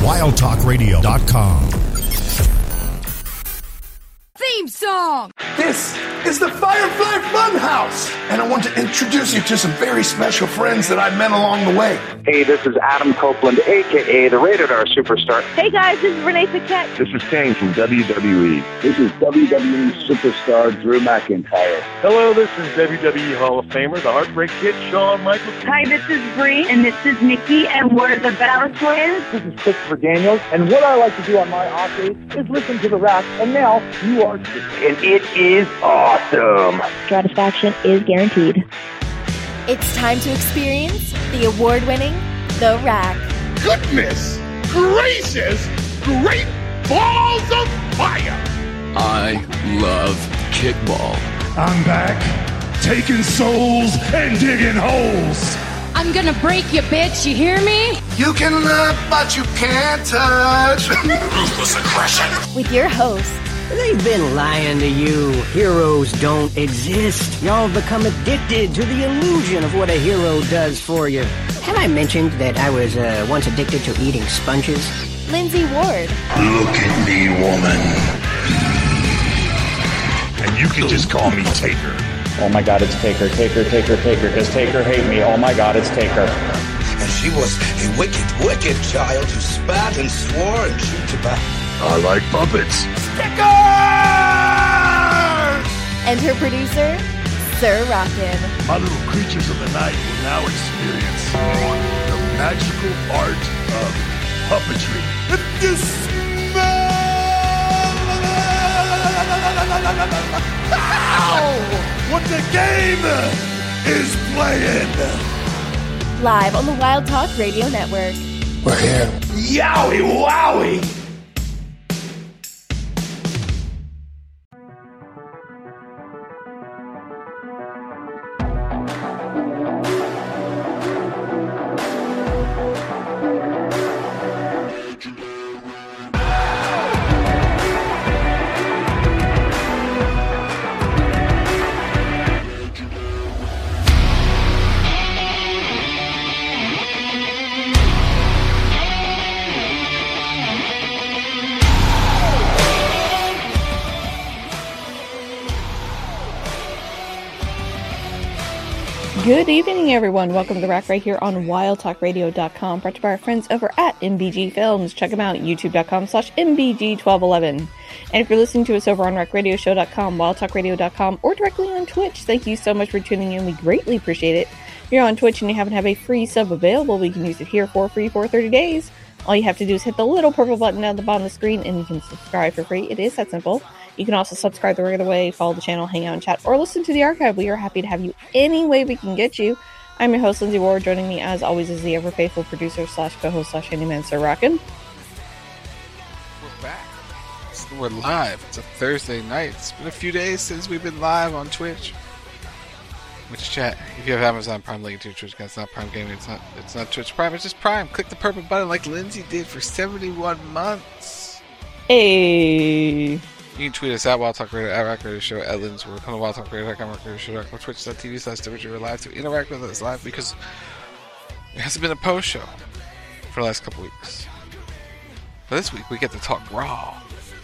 wildtalkradio.com. Theme song! This is the Firefly Funhouse, and I want to introduce you to some very special friends that I met along the way. Hey, this is Adam Copeland, a.k.a. the Rated R Superstar. Hey guys, this is Renee Paquette. This is Kane from WWE. This is WWE Superstar Drew McIntyre. Hello, this is WWE Hall of Famer, the Heartbreak Kid, Shawn Michaels. Hi, this is Bree, and this is Nikki, and we're the Battle Twins. This is Christopher Daniels, and what I like to do on my off days is listen to the Rack, and now you are too. And it is awesome. Satisfaction is guaranteed. It's time to experience the award-winning The Rack. Goodness gracious, great balls of fire! I love kickball. I'm back, taking souls and digging holes. I'm gonna break you, bitch, you hear me? You can love, but you can't touch. Ruthless aggression. With your host, they've been lying to you. Heroes don't exist. Y'all become addicted to the illusion of what a hero does for you. Have I mentioned that I was once addicted to eating sponges? Lindsay Ward. Look at me, woman. And you can just call me Taker. Oh my God, it's Taker, Taker, Taker, Taker. Does Taker hate me? Oh my God, it's Taker. And she was a wicked, wicked child who spat and swore and chewed tobacco. I like puppets. Stickers! And her producer, Sir Rockin'. My little creatures of the night will now experience the magical art of puppetry. If you smell what the game is playing. Live on the Wild Talk Radio Network. We're here. Yowie wowie! Good evening, everyone. Welcome to The Rack right here on wildtalkradio.com, brought to you by our friends over at MBG Films. Check them out at youtube.com/MBG1211. And if you're listening to us over on RackRadioshow.com, wildtalkradio.com, or directly on Twitch, thank you so much for tuning in. We greatly appreciate it. If you're on Twitch and you happen to have a free sub available, we can use it here for free for 30 days. All you have to do is hit the little purple button down at the bottom of the screen and you can subscribe for free. It is that simple. You can also subscribe the regular way, follow the channel, hang out and chat, or listen to the archive. We are happy to have you any way we can get you. I'm your host, Lindsay Ward. Joining me, as always, is the ever-faithful producer / co-host / handyman, Sir Rockin'. We're back. We're live. It's a Thursday night. It's been a few days since we've been live on Twitch. Which chat? If you have Amazon Prime, link to your Twitch account. It's not Prime Gaming. It's not Twitch Prime. It's just Prime. Click the purple button like Lindsay did for 71 months. Hey. You can tweet us at Wild Talk Radio, at Rack Radio Show, at Lynn's World. Come to wildtalkradio.com, RackRadioShow.com, twitch.tv/WRadio Live to interact with us live because it hasn't been a post show for the last couple weeks. But this week we get to talk Raw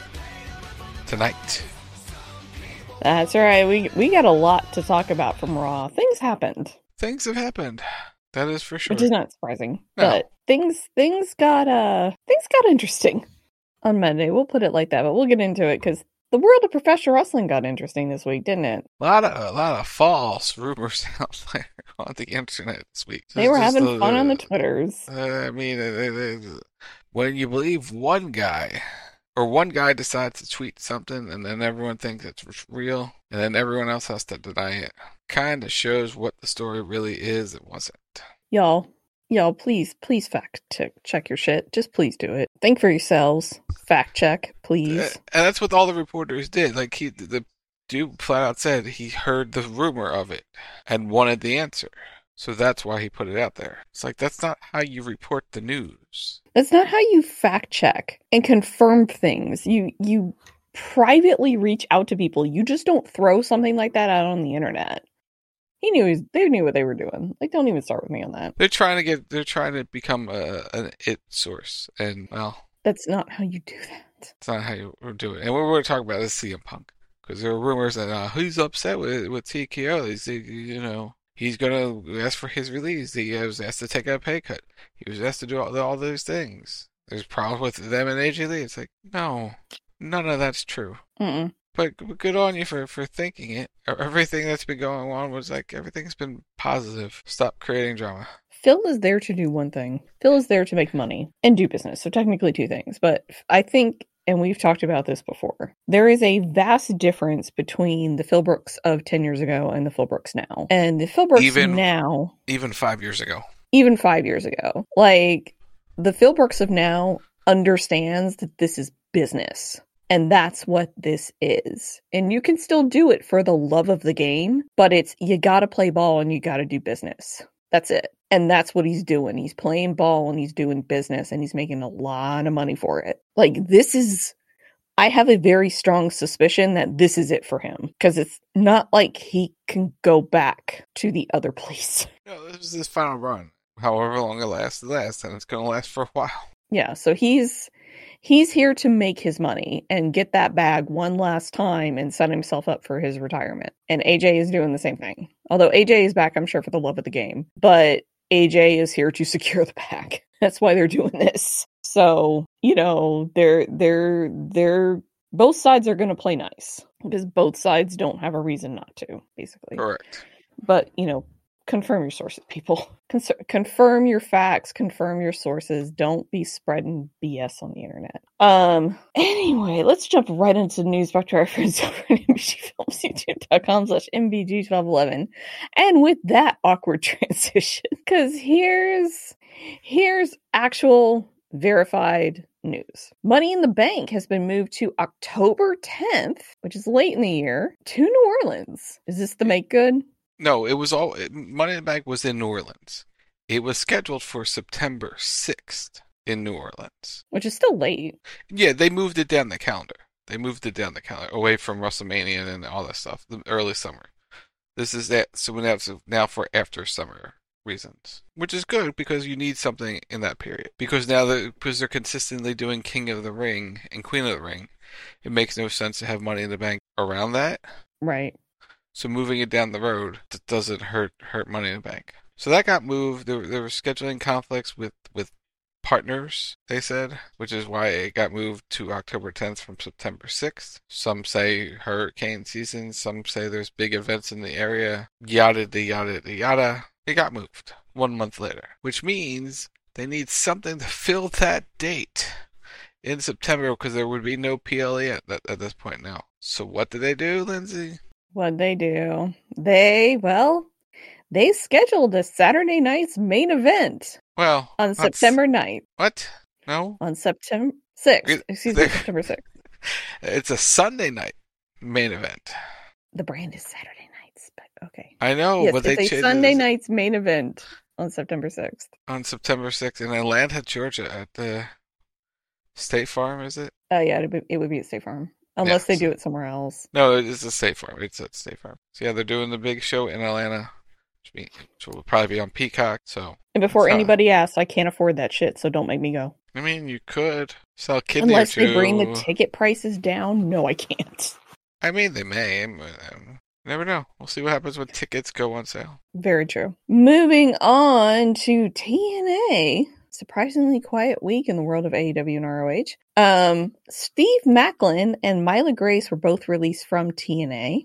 tonight. That's right. We got a lot to talk about from Raw. Things happened. Things have happened. That is for sure. Which is not surprising. No. But things got interesting on Monday. We'll put it like that, but we'll get into it because the world of professional wrestling got interesting this week, didn't it? A lot of false rumors out there on the internet this week. They were having fun on the Twitters. I mean, when you believe one guy, or one guy decides to tweet something and then everyone thinks it's real, and then everyone else has to deny it, kind of shows what the story really is. It wasn't. Y'all, please fact check your shit. Just please do it. Think for yourselves. Fact check, please. And that's what all the reporters did. Like the dude flat out said he heard the rumor of it and wanted the answer. So that's why he put it out there. It's like, that's not how you report the news. That's not how you fact check and confirm things. You privately reach out to people. You just don't throw something like that out on the internet. They knew what they were doing. Like, don't even start with me on that. They're trying to become an it source, and well, that's not how you do that. It's not how you do it. And what we're talking about is CM Punk, because there were rumors that he's upset with TKO. He's gonna ask for his release. He was asked to take a pay cut. He was asked to do all those things. There's problems with them and AJ Lee. It's like, no, none of that's true. Mm-mm. But good on you for thinking it. Everything that's been going on was like, everything's been positive. Stop creating drama. Phil is there to do one thing. Phil is there to make money and do business. So technically two things. But I think, and we've talked about this before, there is a vast difference between the Phil Brooks of 10 years ago and the Phil Brooks now. And the Phil Brooks now... Even 5 years ago. Even 5 years ago. Like, the Phil Brooks of now understands that this is business. And that's what this is. And you can still do it for the love of the game, but it's, you gotta play ball and you gotta do business. That's it. And that's what he's doing. He's playing ball and he's doing business and he's making a lot of money for it. Like, this is, I have a very strong suspicion that this is it for him. Because it's not like he can go back to the other place. No, this is his final run. However long it lasts, and it's going to last for a while. Yeah, so he's here to make his money and get that bag one last time and set himself up for his retirement. And AJ is doing the same thing. Although AJ is back, I'm sure, for the love of the game. But AJ is here to secure the bag. That's why they're doing this. So, they're both sides are going to play nice. Because both sides don't have a reason not to, basically. Correct. But, confirm your sources, people. Confirm your facts. Confirm your sources. Don't be spreading BS on the internet. Anyway, let's jump right into the news back to our friends over at MBGFilms.com/MBG1211. And with that awkward transition, because here's actual verified news. Money in the Bank has been moved to October 10th, which is late in the year, to New Orleans. Is this the make good? No, it was Money in the Bank was in New Orleans. It was scheduled for September 6th in New Orleans. Which is still late. Yeah, they moved it down the calendar. Away from WrestleMania and all that stuff, the early summer. This is that, so now for after summer reasons. Which is good, because you need something in that period. Because because they're consistently doing King of the Ring and Queen of the Ring, it makes no sense to have Money in the Bank around that. Right. So moving it down the road doesn't hurt Money in the Bank. So that got moved. There were scheduling conflicts with partners, they said, which is why it got moved to October 10th from September 6th. Some say hurricane season. Some say there's big events in the area. Yada, yada, yada. It got moved 1 month later, which means they need something to fill that date in September, because there would be no PLE at this point now. So what did they do, Lindsay? What'd they do? They scheduled a Saturday night's main event. Well, on September 9th. What? No? On September 6th. September 6th. It's a Sunday night main event. The brand is Saturday nights, but okay. I know, yes, but it's a Sunday night's main event on September 6th. On September 6th in Atlanta, Georgia, at the State Farm, is it? Yeah, it would be at State Farm. Unless they do it somewhere else. No, it's a State Farm. It's at State Farm. So yeah, they're doing the big show in Atlanta, which will probably be on Peacock. So. And before anybody asks, I can't afford that shit, so don't make me go. I mean, you could sell a kidney unless or two. They bring the ticket prices down. No, I can't. I mean, they may. Never know. We'll see what happens when tickets go on sale. Very true. Moving on to TNA. Surprisingly quiet week in the world of AEW and ROH. Steve Maclin and Myla Grace were both released from TNA.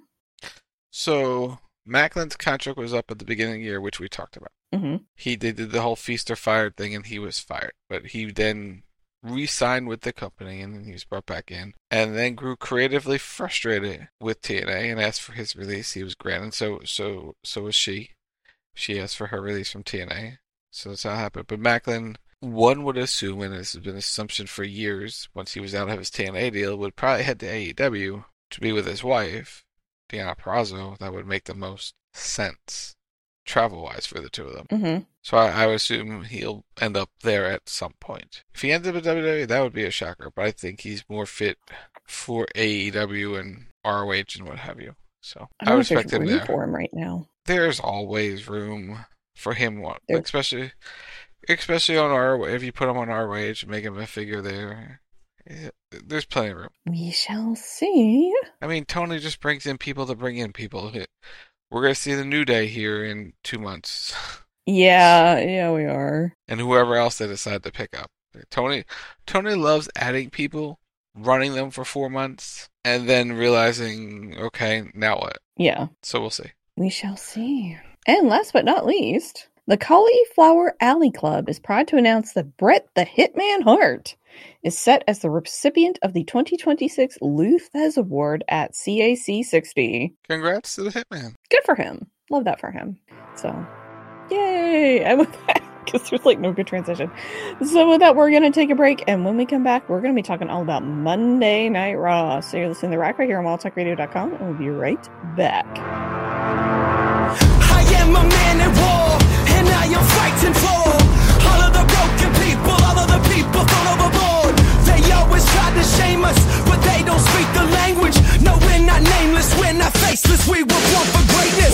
So Macklin's contract was up at the beginning of the year, which we talked about. Mm-hmm. They did the whole feast or fired thing, and he was fired. But he then re-signed with the company, and then he was brought back in, and then grew creatively frustrated with TNA and asked for his release. He was granted. So was she. She asked for her release from TNA. So that's how it happened. But Maclin, one would assume, and this has been an assumption for years, once he was out of his TNA deal, would probably head to AEW to be with his wife, Deonna Purrazzo. That would make the most sense, travel-wise, for the two of them. Mm-hmm. So I would assume he'll end up there at some point. If he ends up at WWE, that would be a shocker. But I think he's more fit for AEW and ROH and what have you. So I don't respect know if him there's room there. for him right now. There's always room for him, especially on our. If you put him on our wage, make him a figure there. There's plenty of room. We shall see. I mean, Tony just brings in people to bring in people. We're gonna see the New Day here in 2 months. Yeah, we are. And whoever else they decide to pick up. Tony loves adding people, running them for 4 months, and then realizing, okay, now what? Yeah. So we'll see. We shall see. And last but not least, the Cauliflower Alley Club is proud to announce that Bret the Hitman Hart is set as the recipient of the 2026 Lou Thesz Award at CAC 60. Congrats to the Hitman. Good for him. Love that for him. So, yay! And with that, because there's like no good transition. So with that, we're going to take a break, and when we come back, we're going to be talking all about Monday Night Raw. So you're listening to The Rack right here on WildTalkRadio.com, and we'll be right back. I am a man at war, and I am fighting for all of the broken people, all of the people thrown overboard. They always try to shame us, but they don't speak the language. No, we're not nameless, we're not faceless, we were born for greatness.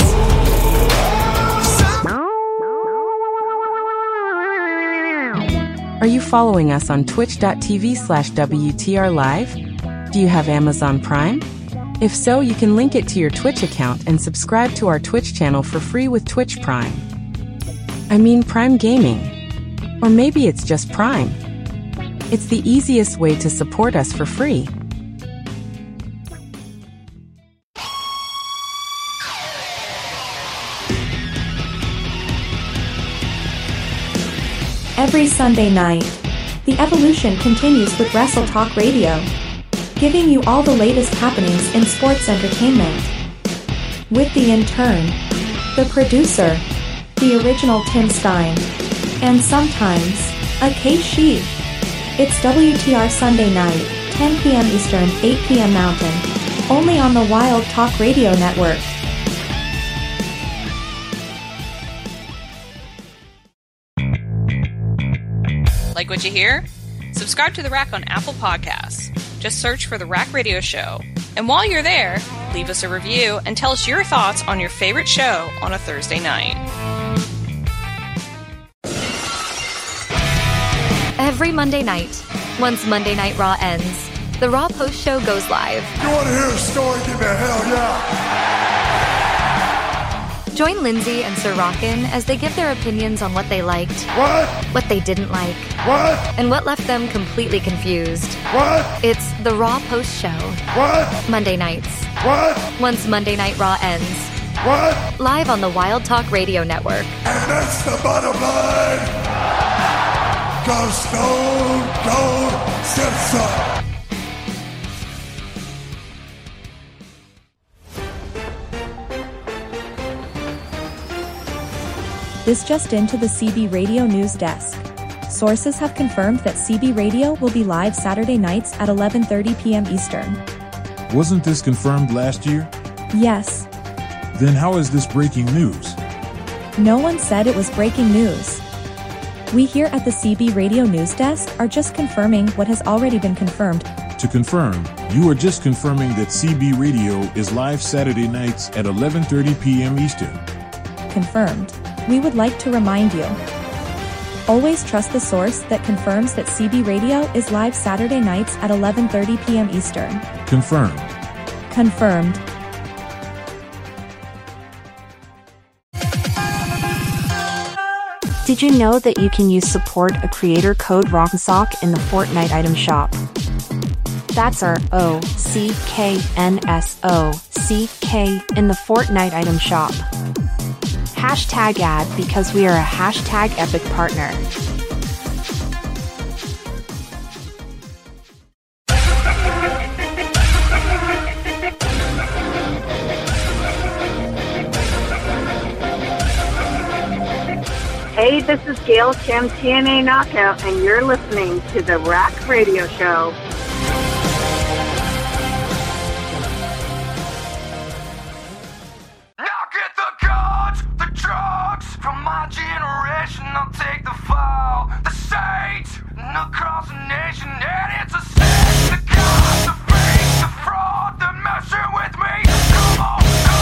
Are you following us on twitch.tv/WTR Live? Do you have Amazon Prime? If so, you can link it to your Twitch account and subscribe to our Twitch channel for free with Twitch Prime. I mean Prime Gaming. Or maybe it's just Prime. It's the easiest way to support us for free. Every Sunday night, the evolution continues with Wrestle Talk Radio, giving you all the latest happenings in sports entertainment. With the intern, the producer, the original Tim Stein, and sometimes, a K-She. It's WTR Sunday night, 10 p.m. Eastern, 8 p.m. Mountain, only on the Wild Talk Radio Network. Like what you hear? Subscribe to The Rack on Apple Podcasts. Just search for The Rack Radio Show. And while you're there, leave us a review and tell us your thoughts on your favorite show on a Thursday night. Every Monday night, once Monday Night Raw ends, the Raw Post Show goes live. You want to hear a story? Give me a hell yeah! Join Lindsay and Sir Rockin' as they give their opinions on what they liked, what they didn't like, and what left them completely confused. It's the Raw Post Show. Monday nights. Once Monday Night Raw ends. Live on the Wild Talk Radio Network. And that's the bottom line. Go Stone Cold Simpson. This just into the CB Radio News Desk. Sources have confirmed that CB Radio will be live Saturday nights at 11:30 p.m. Eastern. Wasn't this confirmed last year? Yes. Then how is this breaking news? No one said it was breaking news. We here at the CB Radio News Desk are just confirming what has already been confirmed. To confirm, you are just confirming that CB Radio is live Saturday nights at 11:30 p.m. Eastern. Confirmed. We would like to remind you. Always trust the source that confirms that CB Radio is live Saturday nights at 11:30 p.m. Eastern. Confirmed. Confirmed. Did you know that you can use support a creator code ROCKSOCK in the Fortnite item shop? That's our OCKNSOCK in the Fortnite item shop. Hashtag ad because we are a hashtag epic partner. Hey, this is Gail Kim, TNA Knockout, and you're listening to The Rack Radio Show. From my generation, I'll take the fall, the state, and across the nation, and it's a sin. The cops, the fake, the fraud, they're messing with me. Come on.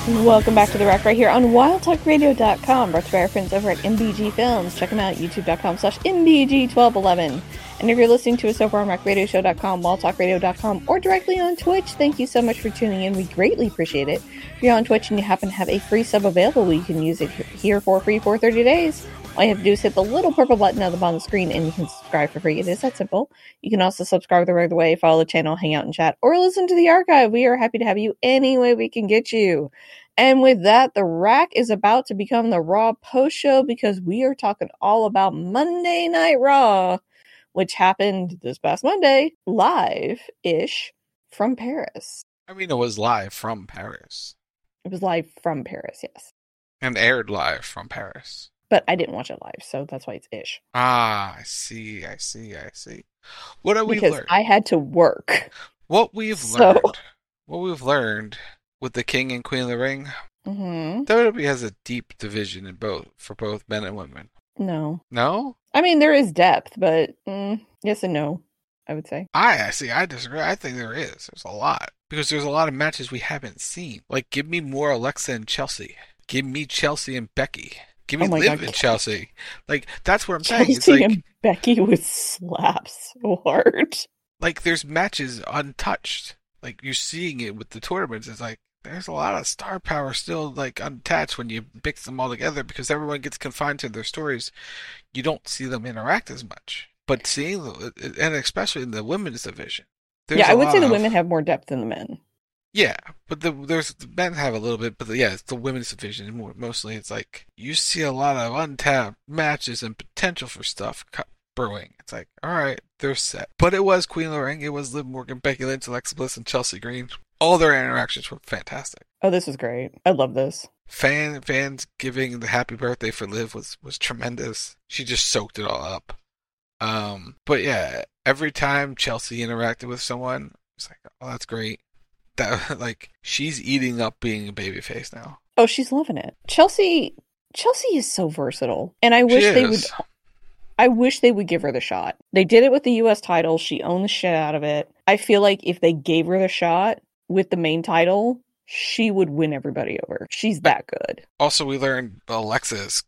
Welcome back to The Rack right here on WildTalkRadio.com, brought to you by our friends over at MBG Films. Check them out, youtube.com/MBG1211. And if you're listening to us over on RackRadioShow.com, WildTalkRadio.com, or directly on Twitch, thank you so much for tuning in. We greatly appreciate it. If you're on Twitch and you happen to have a free sub available, you can use it here for free for 30 days. All you have to do is hit the little purple button at the bottom of the screen and you can subscribe for free. It is that simple. You can also subscribe the regular way, follow the channel, hang out and chat, or listen to the archive. We are happy to have you any way we can get you. And with that, The Rack is about to become the Raw post show because we are talking all about Monday Night Raw, which happened this past Monday, live-ish from Paris. I mean, it was live from Paris. It was live from Paris, yes. And aired live from Paris. But I didn't watch it live, so that's why it's ish. Ah, I see. What have we learned? Because I had to work. What we've learned with the King and Queen of the Ring, WWE has a deep division for both men and women. No. No? I mean, there is depth, but yes and no, I would say. I see. I disagree. I think there is. There's a lot. Because there's a lot of matches we haven't seen. Like, give me more Alexa and Chelsea. Give me Chelsea and Becky. Give me Liv and Chelsea. Like, that's what I'm saying. Chelsea it's like, and Becky would slap so hard. Like, there's matches untouched. Like, you're seeing it with the tournaments. It's like, there's a lot of star power still, like, unattached when you mix them all together because everyone gets confined to their stories. You don't see them interact as much. But seeing, and especially in the women's division. Yeah, I would say the women have more depth than the men. Yeah, but the men have a little bit, but it's the women's division mostly. It's like you see a lot of untapped matches and potential for stuff brewing. It's like, all right, they're set. But it was Queen of the Ring. It was Liv Morgan, Becky Lynch, Alexa Bliss, and Chelsea Green. All their interactions were fantastic. Oh, this was great. I love this. Fans giving the happy birthday for Liv was tremendous. She just soaked it all up. But yeah, every time Chelsea interacted with someone, it's like, oh, that's great. That, like, she's eating up being a babyface now. Oh, she's loving it. Chelsea is so versatile, and I wish they would give her the shot. They did it with the U.S. title. She owned the shit out of it. I feel like if they gave her the shot with the main title, she would win everybody over. She's that good. Also, we learned Alexa is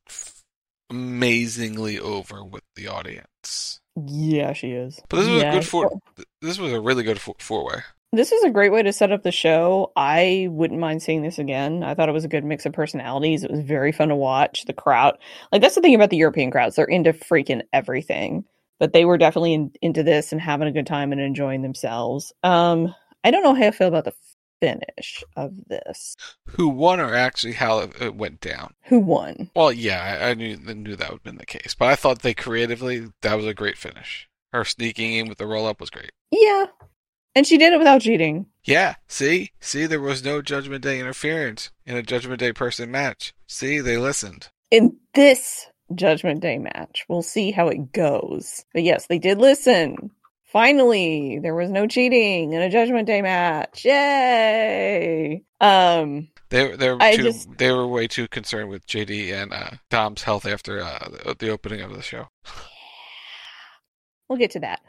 amazingly over with the audience. Yeah, she is. But this was a really good four-way. This is a great way to set up the show. I wouldn't mind seeing this again. I thought it was a good mix of personalities. It was very fun to watch. The crowd, like, that's the thing about the European crowds. They're into freaking everything. But they were definitely into this and having a good time and enjoying themselves. I don't know how I feel about the finish of this. Who won, or actually how it went down? Who won? Well, yeah, I knew that would have been the case. But I thought that was a great finish. Her sneaking in with the roll-up was great. Yeah. And she did it without cheating. Yeah, see, there was no Judgment Day interference in a Judgment Day person match. See, they listened. In this Judgment Day match, we'll see how it goes. But yes, they did listen. Finally, there was no cheating in a Judgment Day match. Yay! They were way too concerned with JD and Dom's health after the opening of the show. We'll get to that.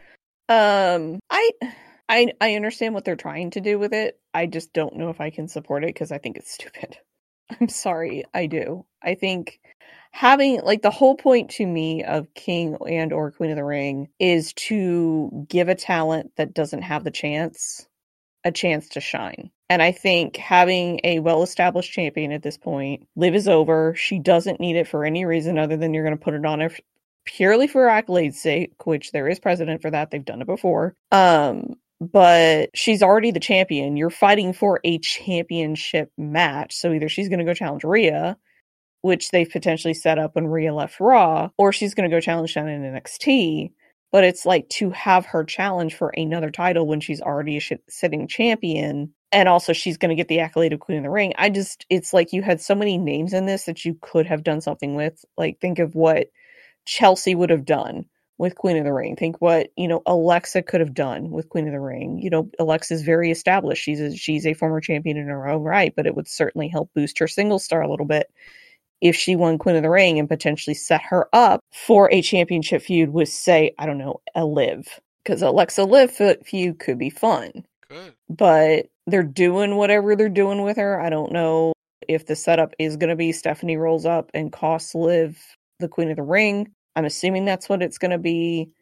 I understand what they're trying to do with it. I just don't know if I can support it because I think it's stupid. I'm sorry, I do. I think having, like, the whole point to me of King and or Queen of the Ring is to give a talent that doesn't have a chance to shine. And I think having a well-established champion at this point, Liv is over. She doesn't need it for any reason other than you're going to put it on her purely for accolades' sake, which there is precedent for that. They've done it before. But she's already the champion. You're fighting for a championship match. So either she's going to go challenge Rhea, which they've potentially set up when Rhea left Raw, or she's going to go challenge Shannon in NXT. But it's like, to have her challenge for another title when she's already a sitting champion, and also she's going to get the accolade of Queen of the Ring. It's like you had so many names in this that you could have done something with. Like, think of what Chelsea would have done with Queen of the Ring. Think what, Alexa could have done with Queen of the Ring. Alexa's very established. She's a former champion in her own right, but it would certainly help boost her single star a little bit if she won Queen of the Ring and potentially set her up for a championship feud with, say, I don't know, a Liv. Because Alexa Liv feud could be fun. Good. But they're doing whatever they're doing with her. I don't know if the setup is going to be Stephanie rolls up and costs Liv the Queen of the Ring. I'm assuming that's what it's going to be.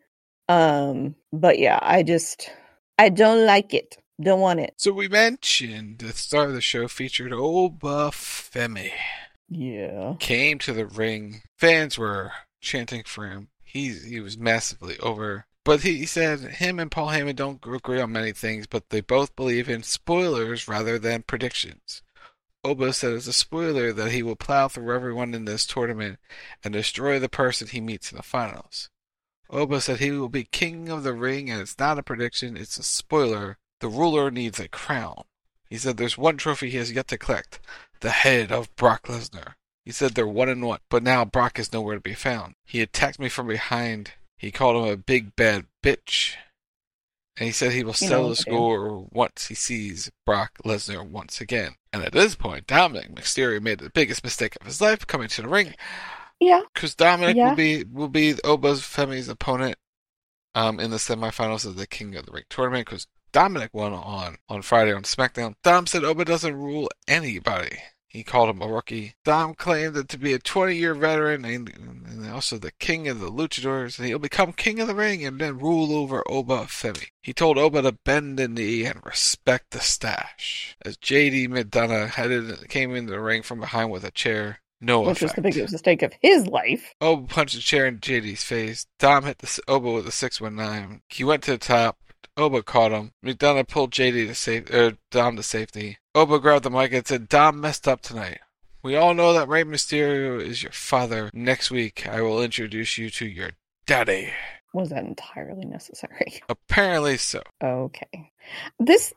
But yeah, I don't like it. Don't want it. So we mentioned the start of the show featured Oba Femi. Yeah. Came to the ring. Fans were chanting for him. He was massively over. But he said him and Paul Heyman don't agree on many things, but they both believe in spoilers rather than predictions. Oba said as a spoiler that he will plow through everyone in this tournament and destroy the person he meets in the finals. Oba said he will be king of the ring, and it's not a prediction, it's a spoiler. The ruler needs a crown. He said there's one trophy he has yet to collect, the head of Brock Lesnar. He said they're 1-1, but now Brock is nowhere to be found. He attacked me from behind. He called him a big bad bitch. And he said he will settle the score once he sees Brock Lesnar once again. And at this point, Dominic Mysterio made the biggest mistake of his life coming to the ring. Yeah. Because Dominic will be Oba Femi's opponent in the semifinals of the King of the Ring tournament, because Dominic won on Friday on SmackDown. Dom said Oba doesn't rule anybody. He called him a rookie. Dom claimed that to be a 20-year veteran and also the king of the luchadors, and he'll become king of the ring and then rule over Oba Femi. He told Oba to bend the knee and respect the stash. As JD McDonough came into the ring from behind with a chair, which was the biggest mistake of his life. Oba punched a chair in JD's face. Dom hit Oba with a 619. He went to the top. Oba caught him. McDonough pulled Dom to safety. Oba grabbed the mic and said, Dom messed up tonight. We all know that Rey Mysterio is your father. Next week, I will introduce you to your daddy. Was that entirely necessary? Apparently so. Okay. This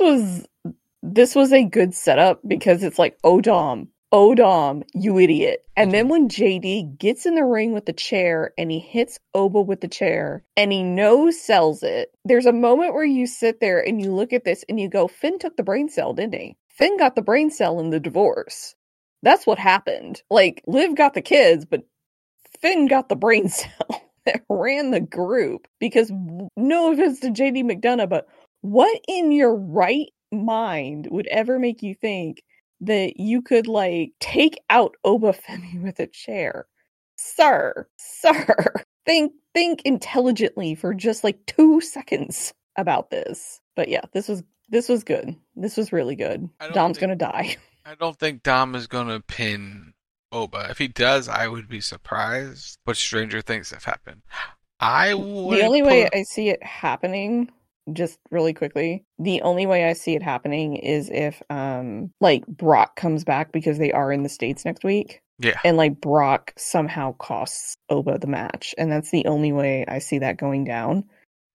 was a good setup because it's like, oh Dom, you idiot. And then when JD gets in the ring with the chair and he hits Oba with the chair and he no-sells it, there's a moment where you sit there and you look at this and you go, Finn took the brain cell, didn't he? Finn got the brain cell in the divorce. That's what happened. Like, Liv got the kids, but Finn got the brain cell that ran the group. Because, no offense to JD McDonough, but what in your right mind would ever make you think that you could, like, take out Oba Femi with a chair? Sir, think intelligently for just, like, 2 seconds about this. But yeah, this was good. This was really good. Dom's gonna die. I don't think Dom is gonna pin Oba. If he does, I would be surprised. But stranger things have happened. The only way I see it happening, just really quickly, the only way I see it happening is if like Brock comes back, because they are in the States next week. Yeah. And like Brock somehow costs Oba the match. And that's the only way I see that going down.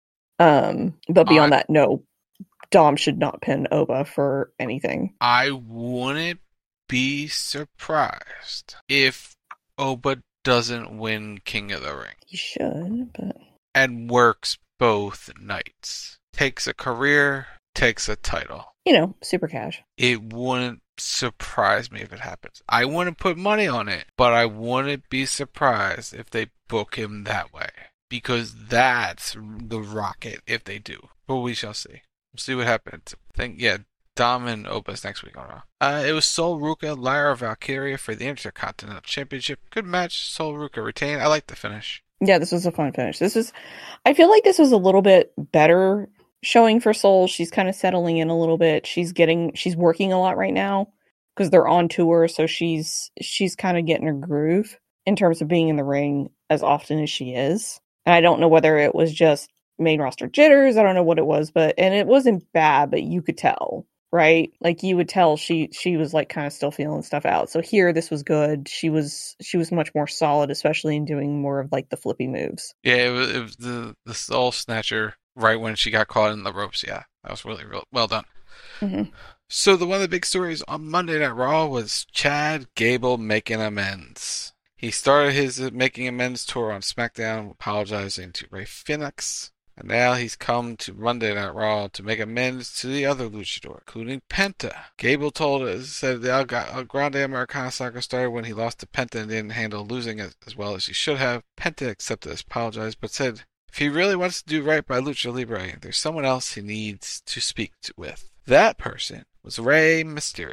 But beyond that, no. Dom should not pin Oba for anything. I wouldn't be surprised if Oba doesn't win King of the Ring. He should, but... And works both nights. Takes a career, takes a title. You know, super cash. It wouldn't surprise me if it happens. I wouldn't put money on it, but I wouldn't be surprised if they book him that way. Because that's the rocket if they do. But we shall see. We'll see what happens. Dom and Oba's next week on Raw. It was Sol Ruka, Lyra Valkyria for the Intercontinental Championship. Good match. Sol Ruka retained. I like the finish. Yeah, this was a fun finish. I feel like this was a little bit better showing for Sol. She's kind of settling in a little bit. She's working a lot right now because they're on tour. So she's kind of getting her groove in terms of being in the ring as often as she is. And I don't know whether it was just main roster jitters. I don't know what it was, and it wasn't bad, but you could tell, right? Like you would tell she was like kind of still feeling stuff out. So here, this was good. She was much more solid, especially in doing more of like the flippy moves. Yeah, it was the Soul Snatcher right when she got caught in the ropes. Yeah, that was really well done. Mm-hmm. So one of the big stories on Monday Night Raw was Chad Gable making amends. He started his making amends tour on SmackDown, apologizing to Rey Fenix. And now he's come to Monday Night Raw to make amends to the other luchador, including Penta. Gable said the El Grande Americana saga started when he lost to Penta and didn't handle losing as well as he should have. Penta accepted his apologize, but said if he really wants to do right by Lucha Libre, there's someone else he needs to speak with. That person was Rey Mysterio.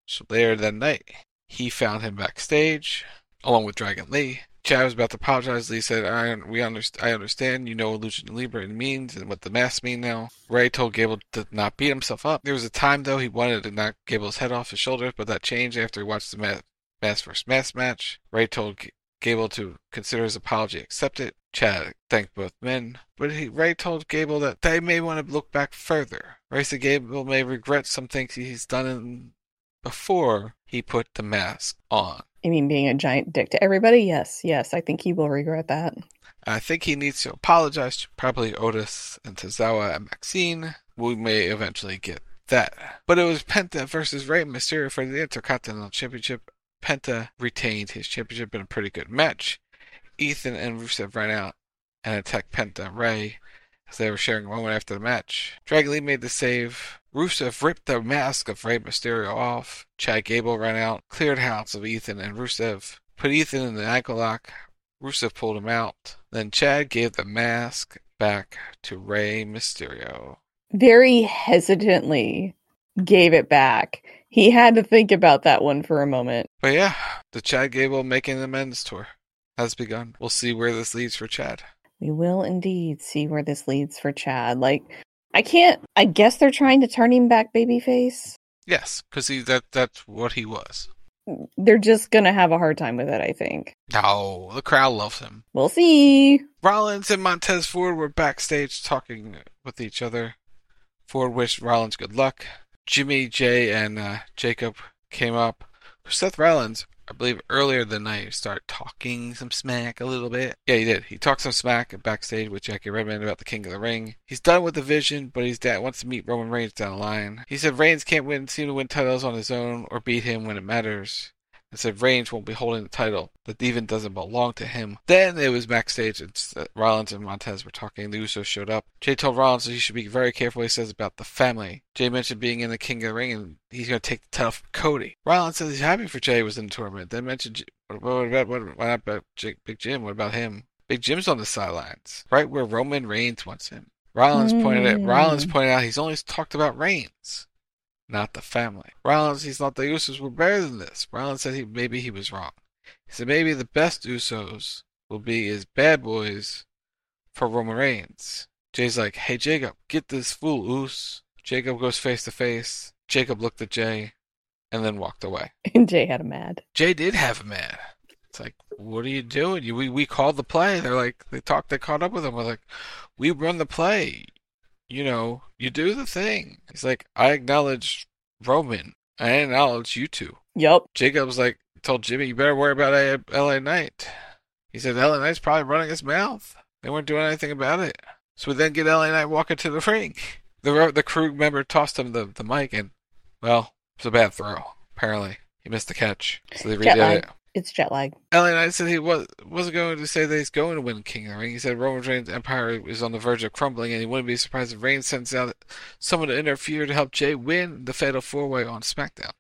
So later that night, he found him backstage, along with Dragon Lee. Chad was about to apologize. Lee said, I understand, you know what Lucha Libre means and what the masks mean now. Ray told Gable to not beat himself up. There was a time, though, he wanted to knock Gable's head off his shoulders, but that changed after he watched the Mask vs. Mask match. Ray told Gable to consider his apology accepted. Chad thanked both men, but Ray told Gable that they may want to look back further. Ray said Gable may regret some things he's done before he put the mask on. You mean being a giant dick to everybody? Yes, I think he will regret that. I think he needs to apologize to probably Otis and Tozawa and Maxine. We may eventually get that. But it was Penta versus Rey Mysterio for the Intercontinental Championship. Penta retained his championship in a pretty good match. Ethan and Rusev ran out and attacked Penta and Rey as they were sharing a moment after the match. Dragon Lee made the save. Rusev ripped the mask of Rey Mysterio off. Chad Gable ran out, cleared house of Ethan and Rusev, put Ethan in the ankle lock. Rusev pulled him out. Then Chad gave the mask back to Rey Mysterio. Very hesitantly gave it back. He had to think about that one for a moment. But yeah, the Chad Gable Making Amends tour has begun. We'll see where this leads for Chad. We will indeed see where this leads for Chad. I guess they're trying to turn him back babyface. Yes, because that's what he was. They're just going to have a hard time with it, I think. No, the crowd loves him. We'll see. Rollins and Montez Ford were backstage talking with each other. Ford wished Rollins good luck. Jimmy, Jay, and Jacob came up. Seth Rollins, I believe earlier in the night, started talking some smack a little bit. Yeah, he did. He talked some smack backstage with Jackie Redmond about the King of the Ring. He's done with the vision, but his dad wants to meet Roman Reigns down the line. He said Reigns can't seem to win titles on his own or beat him when it matters. And said Reigns won't be holding the title that even doesn't belong to him. Then it was backstage. Rollins and Montez were talking. The Usos showed up. Jay told Rollins that he should be very careful what he says about the family. Jay mentioned being in the King of the Ring and he's going to take the title from Cody. Rollins says he's happy for Jay was in the tournament. Then mentioned what about Big Jim? What about him? Big Jim's on the sidelines, right where Roman Reigns wants him. Rollins pointed out he's only talked about Reigns, not the family. Rollins, he thought the Usos were better than this. Rollins said maybe he was wrong. He said maybe the best Usos will be as bad boys for Roman Reigns. Jay's like, hey Jacob, get this fool, Us. Jacob goes face to face. Jacob looked at Jay and then walked away. And Jay had him mad. Jay did have him mad. It's like, what are you doing? We called the play. They're like, they caught up with him. We're like, we run the play. You know, you do the thing. He's like, I acknowledge Roman. I acknowledge you two. Yep. Jacob's like, told Jimmy, you better worry about LA Knight. He said, LA Knight's probably running his mouth. They weren't doing anything about it. So we then get LA Knight walking to the ring. The crew member tossed him the mic and, well, it was a bad throw. Apparently. He missed the catch. So they redid it. It's jet lag. LA Knight said he wasn't going to say that he's going to win King of the Ring. He said Roman Reigns' empire is on the verge of crumbling, and he wouldn't be surprised if Reigns sends out someone to interfere to help Jay win the Fatal 4-Way on SmackDown.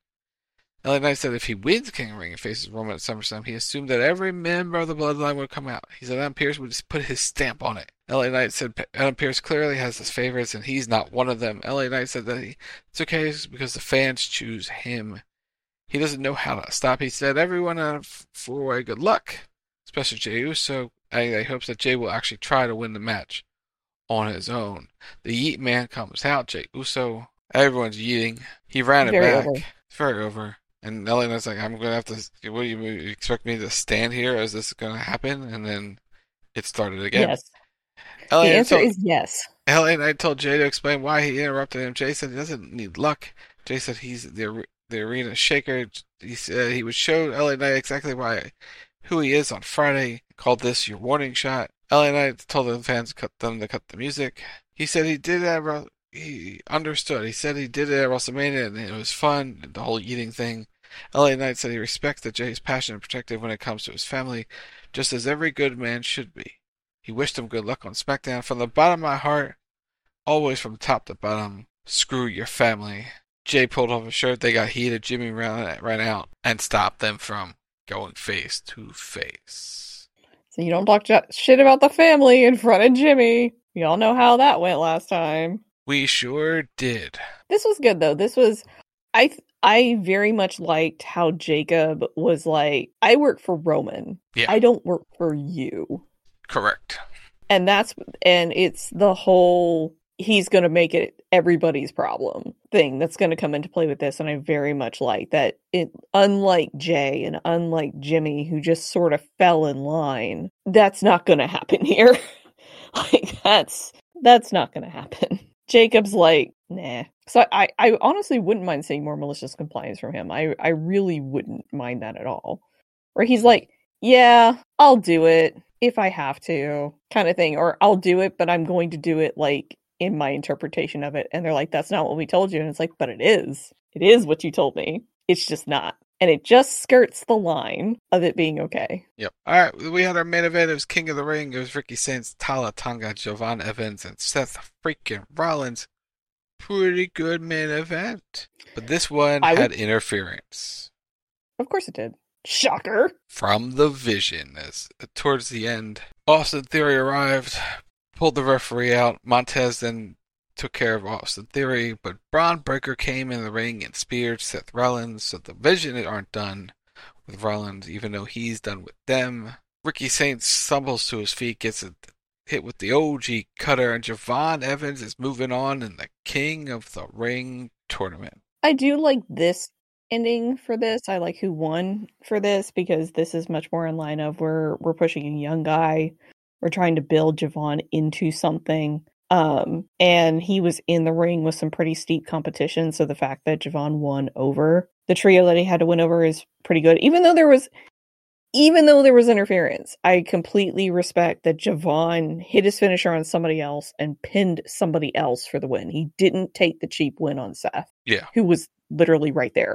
LA Knight said if he wins King of the Ring and faces Roman at SummerSlam, he assumed that every member of the Bloodline would come out. He said Adam Pearce would just put his stamp on it. LA Knight said Adam Pearce clearly has his favorites, and he's not one of them. LA Knight said that it's okay because the fans choose him. He doesn't know how to stop. He said, everyone at a 4-Way, good luck. Especially Jey Uso. He hopes that Jay will actually try to win the match on his own. The Yeet Man comes out. Jey Uso. Everyone's yeeting. He ran it back. Over. It's very over. And LA Knight's like, I'm going to have to, what do you expect me to stand here? Is this going to happen? And then it started again. Yes. The answer is yes. LA Knight told Jay to explain why he interrupted him. Jay said he doesn't need luck. Jay said he's the arena shaker. He said he would show LA Knight exactly who he is on Friday. Called this your warning shot. LA Knight told the fans to cut the music. He said he understood. He said he did it at WrestleMania and it was fun, the whole eating thing. LA Knight said he respects that Jay is passionate and protective when it comes to his family, just as every good man should be. He wished him good luck on SmackDown. From the bottom of my heart, always from top to bottom, screw your family. Jay pulled off his shirt. They got heated. Jimmy ran out and stopped them from going face to face. So you don't talk shit about the family in front of Jimmy. We all know how that went last time. We sure did. This was good, though. This was I very much liked how Jacob was like, I work for Roman. Yeah. I don't work for you. Correct. And it's the whole he's going to make it everybody's problem thing that's going to come into play with this. And I very much like that. Unlike Jay and unlike Jimmy, who just sort of fell in line, that's not going to happen here. Like that's not going to happen. Jacob's like, nah. So I honestly wouldn't mind seeing more malicious compliance from him. I really wouldn't mind that at all. Where he's like, yeah, I'll do it if I have to, kind of thing. Or I'll do it, but I'm going to do it like in my interpretation of it. And they're like, that's not what we told you. And it's like, but it is. It is what you told me. It's just not. And it just skirts the line of it being okay. Yep. All right, we had our main event. It was King of the Ring. It was Ricky Sainz, Tala Tonga, Jovan Evans, and Seth freaking Rollins. Pretty good main event. But this one had interference. Of course it did. Shocker. From the Vision. As towards the end, Austin Theory arrived, pulled the referee out. Montez then took care of Austin Theory, but Braun Breaker came in the ring and speared Seth Rollins, so the Vision aren't done with Rollins, even though he's done with them. Ricky Sainz stumbles to his feet, gets a hit with the OG cutter, and Jovan Evans is moving on in the King of the Ring tournament. I do like this ending for this. I like who won for this, because this is much more in line of we're pushing a young guy. We're trying to build Jovan into something. And he was in the ring with some pretty steep competition, so the fact that Jovan won over the trio that he had to win over is pretty good. Even though there was interference, I completely respect that Jovan hit his finisher on somebody else and pinned somebody else for the win. He didn't take the cheap win on Seth, who was literally right there.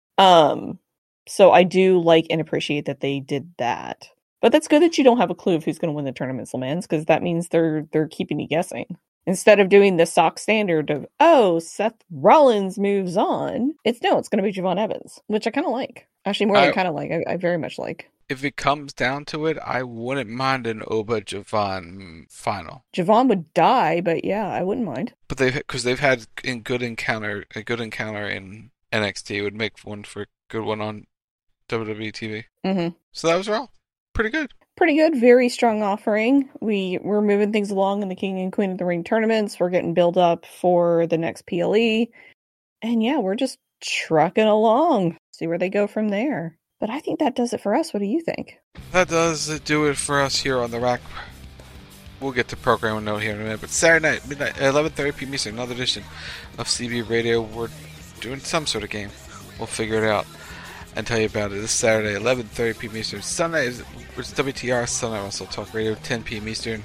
So I do like and appreciate that they did that. But that's good that you don't have a clue of who's going to win the tournament, Slamans, because that means they're keeping you guessing. Instead of doing the stock standard of, Seth Rollins moves on, it's going to be Jovan Evans, which I kind of like. Actually, more than kind of like. I very much like. If it comes down to it, I wouldn't mind an Oba Jovan final. Jovan would die, but yeah, I wouldn't mind. But they've had a good encounter in NXT. It would make one for a good one on WWE TV. Mm-hmm. So that was Raw. Pretty good. Pretty good. Very strong offering. We're moving things along in the King and Queen of the Ring tournaments. We're getting build up for the next PLE. And yeah, we're just trucking along. See where they go from there. But I think that does it for us. What do you think? That does do it for us here on the Rack. We'll get to program note here in a minute. But Saturday night, midnight, 11:30 p.m. Eastern, another edition of CB Radio. We're doing some sort of game. We'll figure it out and tell you about it. This Saturday, 11:30 p.m. Eastern. Sunday is WTR, Sunday Russell Talk Radio, 10 p.m. Eastern.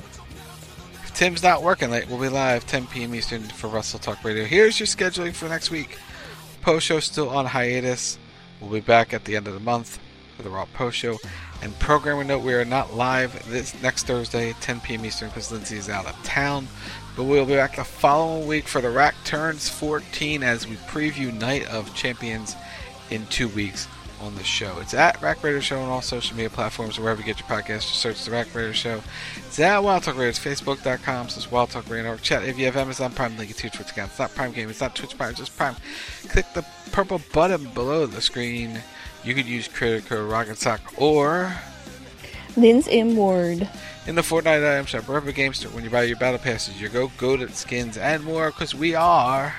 If Tim's not working late, we'll be live 10 p.m. Eastern for Russell Talk Radio. Here's your scheduling for next week. Post show still on hiatus. We'll be back at the end of the month for the Raw Post Show. And programming note, we are not live this next Thursday, 10 p.m. Eastern, because Lindsay is out of town. But we'll be back the following week for the Rack Turns 14 as we preview Night of Champions in 2 weeks on the show. It's at Rack Radio Show on all social media platforms, wherever you get your podcasts. Just search the Rack Radio Show. It's at Wild Talk Radio. It's Facebook.com/Wild Talk Radio Network. Chat. If you have Amazon Prime, link it to your Twitch account. It's not Prime Game. It's not Twitch Prime. It's just Prime. Click the purple button below the screen. You could use creator code Rocket Sock or Lynn's M Ward in the Fortnite item shop. Wherever Game Store, when you buy your battle passes, your go-go skins and more, because we are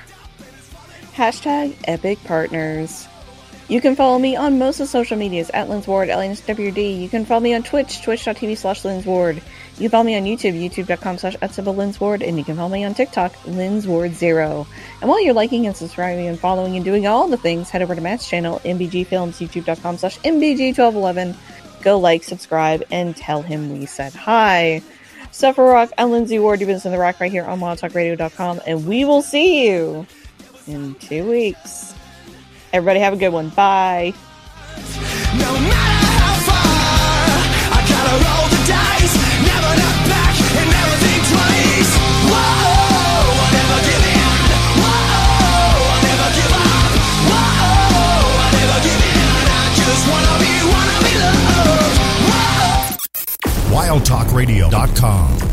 #Epic Partners. You can follow me on most of social medias at Lynn's Ward, LNSWD. You can follow me on Twitch, twitch.tv/Lynn's Ward. You can follow me on YouTube, youtube.com/Lynn's Ward. And you can follow me on TikTok, Lynn's Ward 0. And while you're liking and subscribing and following and doing all the things, head over to Matt's channel, MBG Films, youtube.com/MBG1211. Go like, subscribe, and tell him we said hi. Suffer Rock, I'm Lindsay Ward. You've been listening to The Rock right here on WildTalkRadio.com. And we will see you in 2 weeks. Everybody have a good one. Bye. No matter how far, I gotta roll the dice. Never look back and never think twice. Whoa, I never give in. Whoa, I never give up. Whoa, I never give in. I just wanna be loved. Whoa. WildTalkRadio.com